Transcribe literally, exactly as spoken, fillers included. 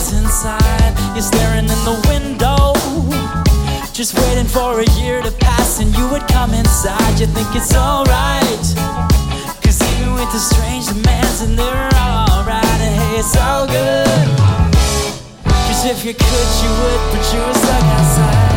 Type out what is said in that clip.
was inside. You're staring in the window, just waiting for a year to pass and you would come inside. You think it's alright, cause even with the strange demands and they're alright, and hey, it's all good. Cause if you could, you would, but you were stuck outside.